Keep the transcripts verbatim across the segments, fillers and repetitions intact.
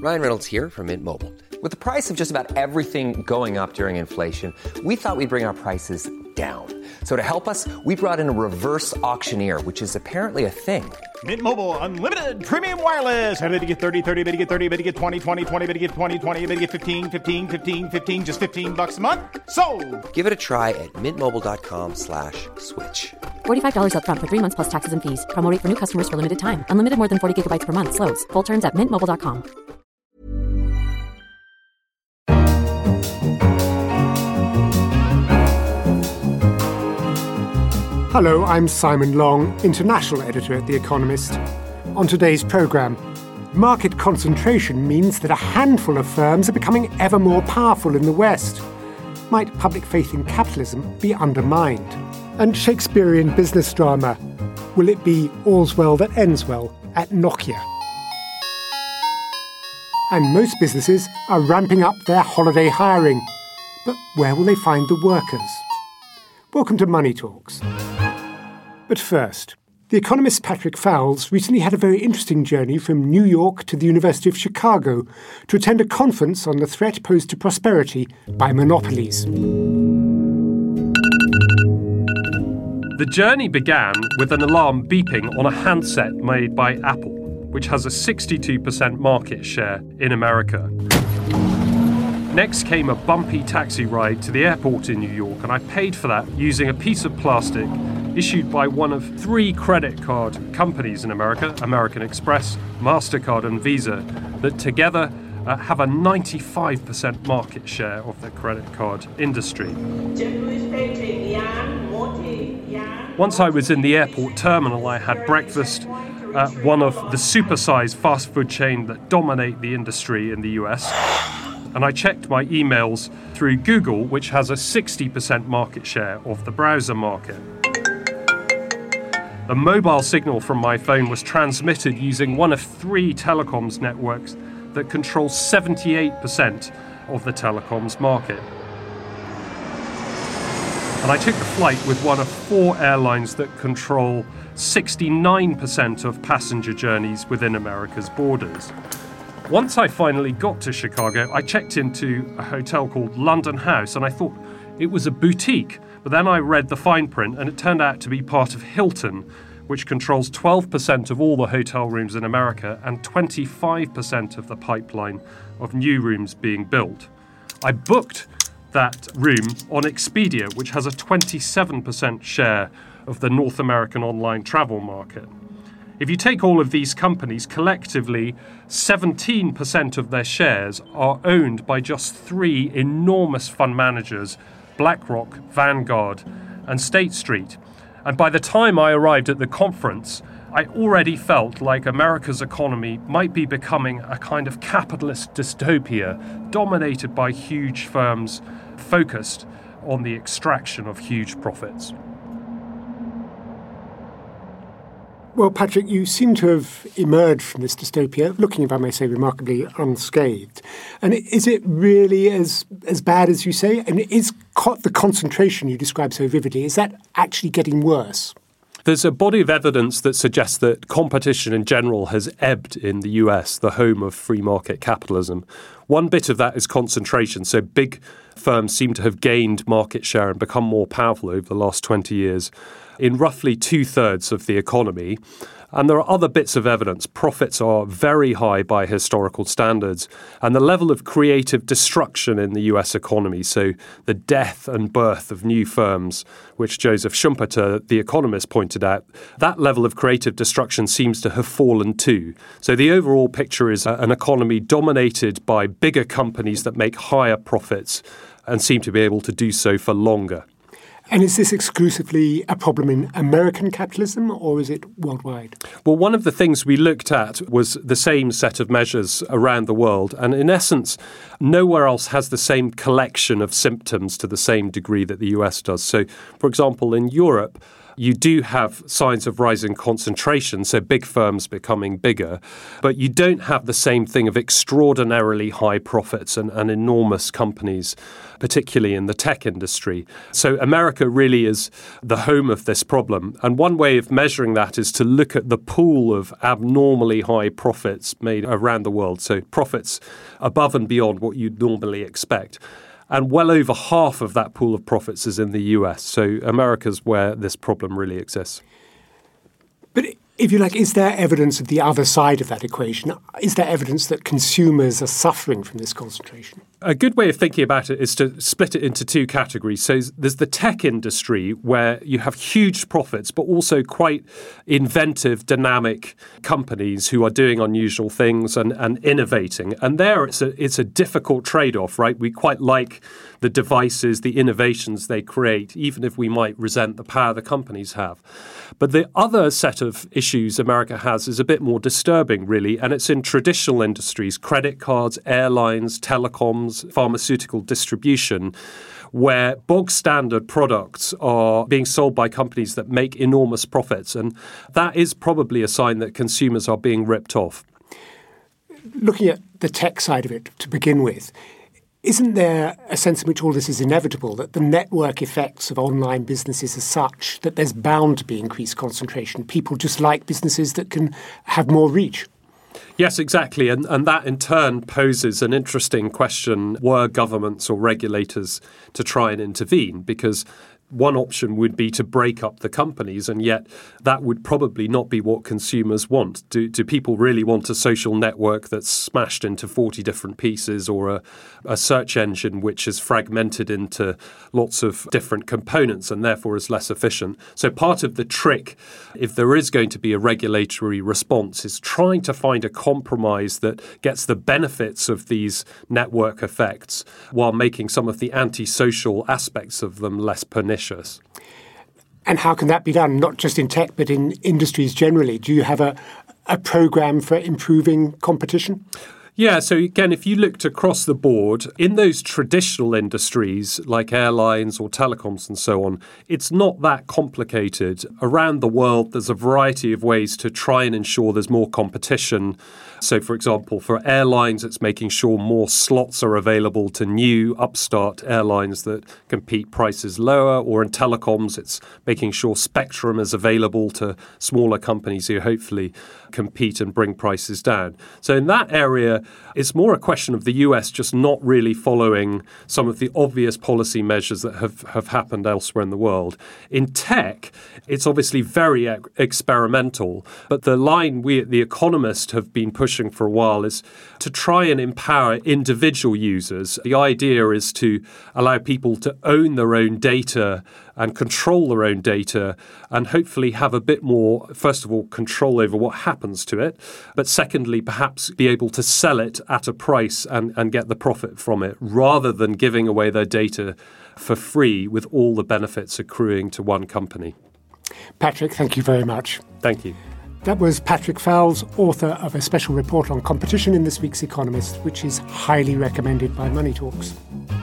Ryan Reynolds here from Mint Mobile. With the price of just about everything going up during inflation, we thought we'd bring our prices down. So to help us, we brought in a reverse auctioneer, which is apparently a thing. Mint Mobile Unlimited Premium Wireless. How to get thirty, thirty, how to get thirty, how to get twenty, twenty, twenty, how to get twenty, twenty, how to get fifteen, fifteen, fifteen, fifteen, just fifteen bucks a month? Sold! Give it a try at mintmobile.com slash switch. forty-five dollars up front for three months plus taxes and fees. Promo rate for new customers for limited time. Unlimited more than forty gigabytes per month. Slows full terms at mint mobile dot com. Hello, I'm Simon Long, international editor at The Economist. On today's programme, market concentration means that a handful of firms are becoming ever more powerful in the West. Might public faith in capitalism be undermined? And Shakespearean business drama, will it be all's well that ends well at Nokia? And most businesses are ramping up their holiday hiring. But where will they find the workers? Welcome to Money Talks. But first, The Economist's Patrick Fowles recently had a very interesting journey from New York to the University of Chicago to attend a conference on the threat posed to prosperity by monopolies. The journey began with an alarm beeping on a handset made by Apple, which has a sixty-two percent market share in America. Next came a bumpy taxi ride to the airport in New York, and I paid for that using a piece of plastic issued by one of three credit card companies in America, American Express, MasterCard and Visa, that together uh, have a ninety-five percent market share of the credit card industry. Once I was in the airport terminal, I had breakfast at one of the supersized fast food chain that dominate the industry in the U S, and I checked my emails through Google, which has a sixty percent market share of the browser market. The mobile signal from my phone was transmitted using one of three telecoms networks that control seventy-eight percent of the telecoms market. And I took the flight with one of four airlines that control sixty-nine percent of passenger journeys within America's borders. Once I finally got to Chicago, I checked into a hotel called London House, and I thought it was a boutique. But then I read the fine print, and it turned out to be part of Hilton, which controls twelve percent of all the hotel rooms in America and twenty-five percent of the pipeline of new rooms being built. I booked that room on Expedia, which has a twenty-seven percent share of the North American online travel market. If you take all of these companies, collectively, seventeen percent of their shares are owned by just three enormous fund managers, BlackRock, Vanguard, and State Street. And by the time I arrived at the conference, I already felt like America's economy might be becoming a kind of capitalist dystopia, dominated by huge firms focused on the extraction of huge profits. Well, Patrick, you seem to have emerged from this dystopia, looking, if I may say, remarkably unscathed. And is it really as as bad as you say? And is co- the concentration you describe so vividly, is that actually getting worse? There's a body of evidence that suggests that competition in general has ebbed in the U S, the home of free market capitalism. One bit of that is concentration. So big firms seem to have gained market share and become more powerful over the last twenty years in roughly two-thirds of the economy. And there are other bits of evidence. Profits are very high by historical standards, and the level of creative destruction in the U S economy, so the death and birth of new firms, which Joseph Schumpeter, the economist, pointed out, that level of creative destruction seems to have fallen too. So the overall picture is an economy dominated by bigger companies that make higher profits and seem to be able to do so for longer. And is this exclusively a problem in American capitalism, or is it worldwide? Well, one of the things we looked at was the same set of measures around the world. And in essence, nowhere else has the same collection of symptoms to the same degree that the U S does. So, for example, in Europe, You do have signs of rising concentration, so big firms becoming bigger, but you don't have the same thing of extraordinarily high profits and, and enormous companies, particularly in the tech industry. So America really is the home of this problem. And one way of measuring that is to look at the pool of abnormally high profits made around the world. So profits above and beyond what you'd normally expect. And well over half of that pool of profits is in the U S. So America's where this problem really exists. But if you like, is there evidence of the other side of that equation? Is there evidence that consumers are suffering from this concentration? A good way of thinking about it is to split it into two categories. So there's the tech industry where you have huge profits, but also quite inventive, dynamic companies who are doing unusual things and, and innovating. And there it's a, it's a difficult trade-off, right? We quite like the devices, the innovations they create, even if we might resent the power the companies have. But the other set of issues America has is a bit more disturbing, really, and it's in traditional industries, credit cards, airlines, telecoms, pharmaceutical distribution, where bog standard products are being sold by companies that make enormous profits. And that is probably a sign that consumers are being ripped off. Looking at the tech side of it to begin with, isn't there a sense in which all this is inevitable, that the network effects of online businesses are such that there's bound to be increased concentration? People just like businesses that can have more reach. Yes, exactly. And, and that in turn poses an interesting question, were governments or regulators to try and intervene? Because one option would be to break up the companies, and yet that would probably not be what consumers want. Do, do people really want a social network that's smashed into forty different pieces, or a, a search engine which is fragmented into lots of different components and therefore is less efficient? So part of the trick, if there is going to be a regulatory response, is trying to find a compromise that gets the benefits of these network effects while making some of the antisocial aspects of them less pernicious. And how can that be done, not just in tech, but in industries generally? Do you have a, a program for improving competition? Yeah, so again, if you looked across the board, in those traditional industries like airlines or telecoms and so on, it's not that complicated. Around the world, there's a variety of ways to try and ensure there's more competition. So, for example, for airlines, it's making sure more slots are available to new upstart airlines that compete prices lower. Or in telecoms, it's making sure spectrum is available to smaller companies who hopefully compete and bring prices down. So in that area, it's more a question of the U S just not really following some of the obvious policy measures that have, have happened elsewhere in the world. In tech, it's obviously very e- experimental, but the line we at The Economist have been pushing for a while is to try and empower individual users. The idea is to allow people to own their own data and control their own data, and hopefully have a bit more, first of all, control over what happens to it, but secondly, perhaps be able to sell it at a price and, and get the profit from it, rather than giving away their data for free with all the benefits accruing to one company. Patrick, thank you very much. Thank you. That was Patrick Fowles, author of a special report on competition in this week's Economist, which is highly recommended by Money Talks.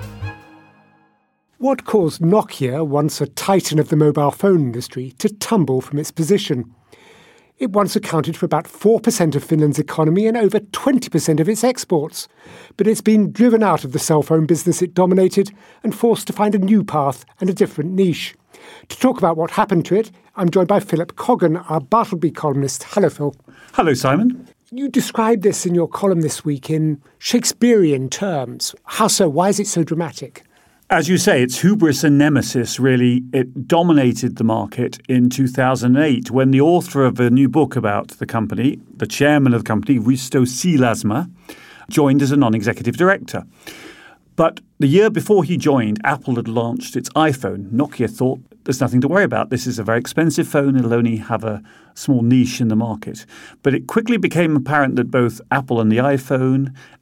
What caused Nokia, once a titan of the mobile phone industry, to tumble from its position? It once accounted for about four percent of Finland's economy and over twenty percent of its exports. But it's been driven out of the cell phone business it dominated and forced to find a new path and a different niche. To talk about what happened to it, I'm joined by Philip Coggan, our Bartleby columnist. Hello, Phil. Hello, Simon. You described this in your column this week in Shakespearean terms. How so? Why is it so dramatic? As you say, it's hubris and nemesis, really. It dominated the market in two thousand eight when the author of a new book about the company, the chairman of the company, Risto Siilasmaa, joined as a non-executive director. But the year before he joined, Apple had launched its iPhone. Nokia thought, there's nothing to worry about. This is a very expensive phone. It'll only have a small niche in the market. But it quickly became apparent that both Apple and the iPhone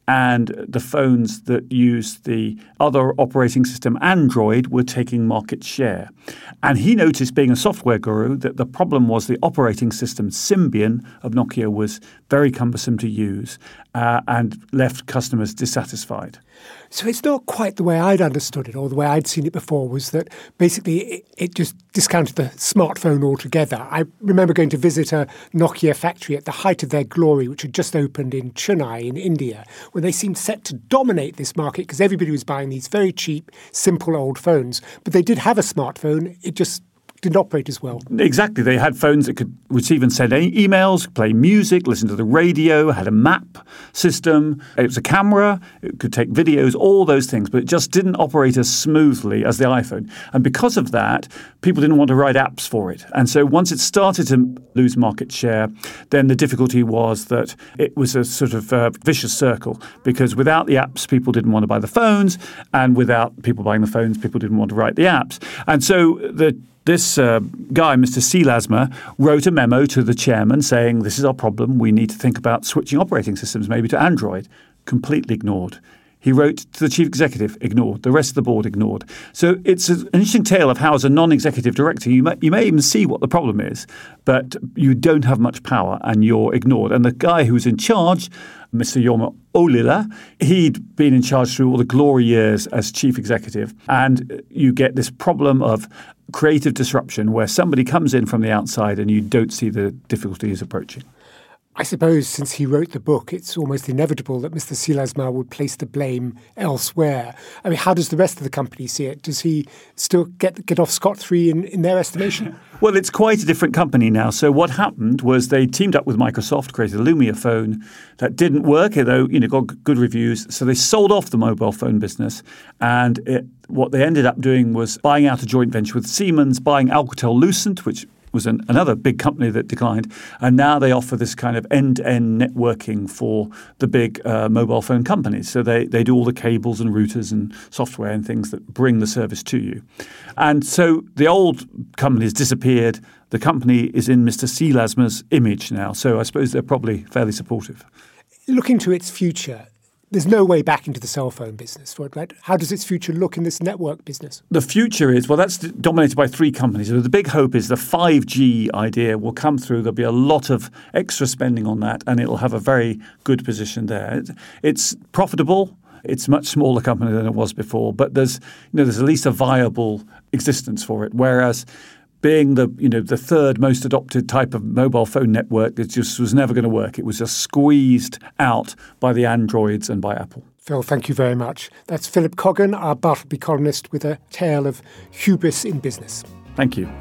and the phones that used the other operating system, Android, were taking market share. And he noticed, being a software guru, that the problem was the operating system, Symbian of Nokia, was very cumbersome to use uh, and left customers dissatisfied. So it's not quite the way I'd understood it, or the way I'd seen it before, was that basically it, it just discounted the smartphone altogether. I remember going to visit a Nokia factory at the height of their glory, which had just opened in Chennai in India, when they seemed set to dominate this market because everybody was buying these very cheap, simple old phones. But they did have a smartphone. It just didn't operate as well. Exactly. They had phones that could receive and send e- emails, play music, listen to the radio, had a map system. It was a camera. It could take videos, all those things. But it just didn't operate as smoothly as the iPhone. And because of that, people didn't want to write apps for it. And so once it started to lose market share, then the difficulty was that it was a sort of uh, vicious circle, because without the apps, people didn't want to buy the phones. And without people buying the phones, people didn't want to write the apps. And so the This uh, guy, Mister Siilasmaa, wrote a memo to the chairman saying, this is our problem. We need to think about switching operating systems maybe to Android. Completely ignored. He wrote to the chief executive, ignored. The rest of the board ignored. So it's an interesting tale of how, as a non-executive director, you may, you may even see what the problem is, but you don't have much power and you're ignored. And the guy who was in charge, Mister Jorma Ollila, he'd been in charge through all the glory years as chief executive. And you get this problem of creative disruption where somebody comes in from the outside and you don't see the difficulties approaching. I suppose since he wrote the book, it's almost inevitable that Mister Siilasmaa would place the blame elsewhere. I mean, how does the rest of the company see it? Does he still get get off scot-free in, in their estimation? Well, it's quite a different company now. So what happened was they teamed up with Microsoft, created a Lumia phone that didn't work, although, you know, got good reviews. So they sold off the mobile phone business. And it, what they ended up doing was buying out a joint venture with Siemens, buying Alcatel-Lucent, which was an, another big company that declined. And now they offer this kind of end-to-end networking for the big uh, mobile phone companies. So they, they do all the cables and routers and software and things that bring the service to you. And so the old company has disappeared. The company is in Mister Siilasmaa's image now. So I suppose they're probably fairly supportive. Looking to its future, there's no way back into the cell phone business, right? How does its future look in this network business? The future is, well, that's dominated by three companies. So the big hope is the five G idea will come through. There'll be a lot of extra spending on that, and it'll have a very good position there. It's profitable. It's a much smaller company than it was before, but there's, you know, there's at least a viable existence for it. Whereas being the, you know, the third most adopted type of mobile phone network, it just was never going to work. It was just squeezed out by the Androids and by Apple. Phil, thank you very much. That's Philip Coggan, our Bartleby columnist, with a tale of hubris in business. Thank you.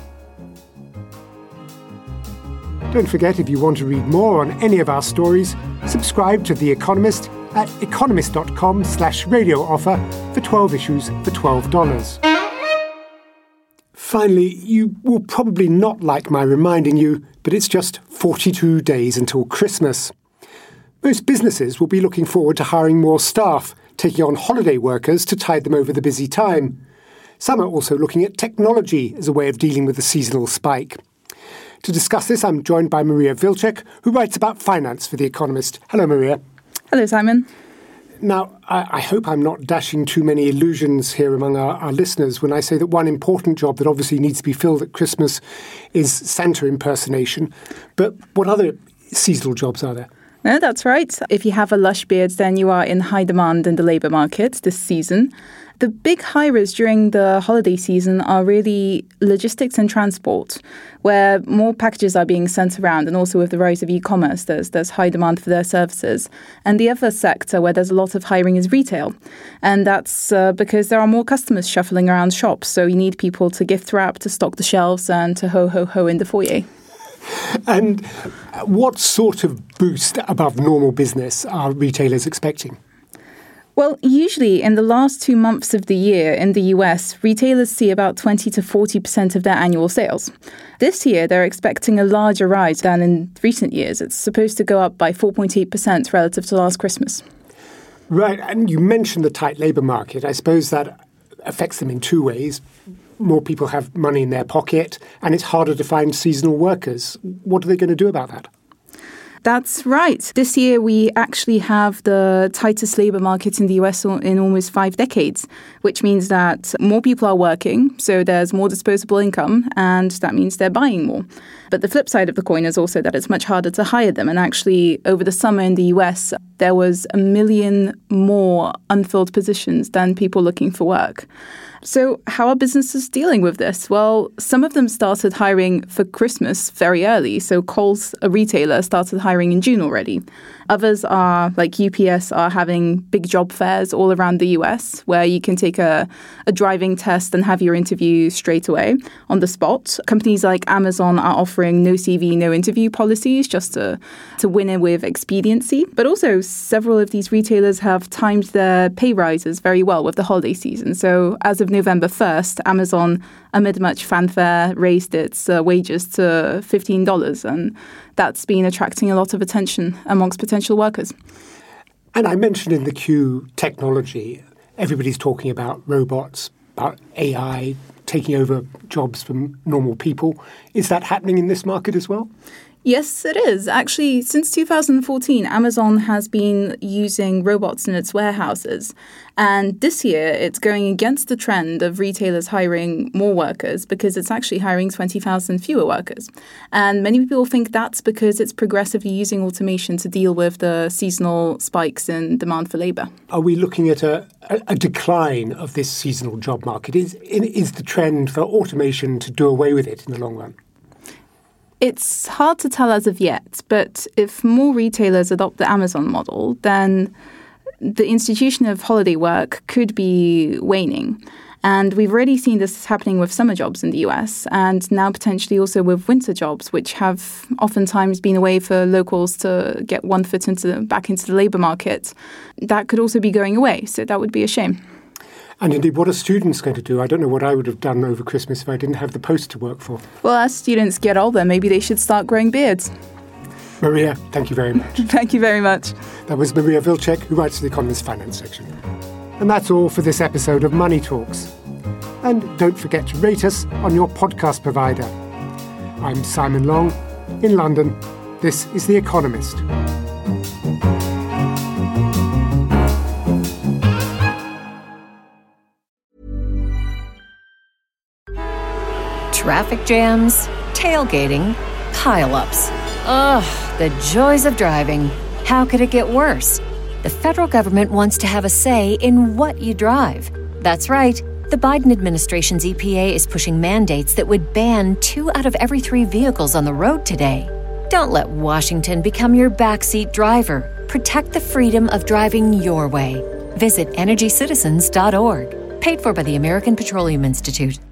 Don't forget, if you want to read more on any of our stories, subscribe to The Economist at economist.com slash radio offer for twelve issues for twelve dollars. Finally, you will probably not like my reminding you, but it's just forty-two days until Christmas. Most businesses will be looking forward to hiring more staff, taking on holiday workers to tide them over the busy time. Some are also looking at technology as a way of dealing with the seasonal spike. To discuss this, I'm joined by Maria Vilcek, who writes about finance for The Economist. Hello, Maria. Hello, Simon. Now, I, I hope I'm not dashing too many illusions here among our, our listeners when I say that one important job that obviously needs to be filled at Christmas is Santa impersonation. But what other seasonal jobs are there? No, that's right. If you have a lush beard, then you are in high demand in the labour market this season. The big hirers during the holiday season are really logistics and transport, where more packages are being sent around, and also with the rise of e-commerce, there's, there's high demand for their services. And the other sector where there's a lot of hiring is retail. And that's uh, because there are more customers shuffling around shops, so you need people to gift wrap, to stock the shelves, and to ho-ho-ho in the foyer. And what sort of boost above normal business are retailers expecting? Well, usually in the last two months of the year in the U S, retailers see about twenty to forty percent of their annual sales. This year, they're expecting a larger rise than in recent years. It's supposed to go up by four point eight percent relative to last Christmas. Right. And you mentioned the tight labour market. I suppose that affects them in two ways. More people have money in their pocket, and it's harder to find seasonal workers. What are they going to do about that? That's right. This year, we actually have the tightest labour market in the U S in almost five decades, which means that more people are working, so there's more disposable income, and that means they're buying more. But the flip side of the coin is also that it's much harder to hire them. And actually, over the summer in the U S, there was a million more unfilled positions than people looking for work. So how are businesses dealing with this? Well, some of them started hiring for Christmas very early. So Kohl's, a retailer, started hiring in June already. Others are, like U P S, are having big job fairs all around the U S where you can take a, a driving test and have your interview straight away on the spot. Companies like Amazon are offering no C V, no interview policies just to, to win it with expediency. But also several of these retailers have timed their pay rises very well with the holiday season. So as of November first, Amazon, amid much fanfare, raised its uh, wages to fifteen dollars, and that's been attracting a lot of attention amongst potential workers. And I mentioned in the queue technology. Everybody's talking about robots, about A I taking over jobs from normal people. Is that happening in this market as well? Yes, it is. Actually, since two thousand fourteen, Amazon has been using robots in its warehouses. And this year, it's going against the trend of retailers hiring more workers because it's actually hiring twenty thousand fewer workers. And many people think that's because it's progressively using automation to deal with the seasonal spikes in demand for labour. Are we looking at a, a, a decline of this seasonal job market? Is, is the trend for automation to do away with it in the long run? It's hard to tell as of yet, but if more retailers adopt the Amazon model, then the institution of holiday work could be waning. And we've already seen this happening with summer jobs in the U S and now potentially also with winter jobs, which have oftentimes been a way for locals to get one foot into back into the labour market. That could also be going away, so that would be a shame. And indeed, what are students going to do? I don't know what I would have done over Christmas if I didn't have the Post to work for. Well, as students get older, maybe they should start growing beards. Maria, thank you very much. Thank you very much. That was Maria Wilczek, who writes for The Economist Finance section. And that's all for this episode of Money Talks. And don't forget to rate us on your podcast provider. I'm Simon Long, in London. This is The Economist. Traffic jams, tailgating, pile-ups. Ugh, the joys of driving. How could it get worse? The federal government wants to have a say in what you drive. That's right. The Biden administration's E P A is pushing mandates that would ban two out of every three vehicles on the road today. Don't let Washington become your backseat driver. Protect the freedom of driving your way. Visit energy citizens dot org. Paid for by the American Petroleum Institute.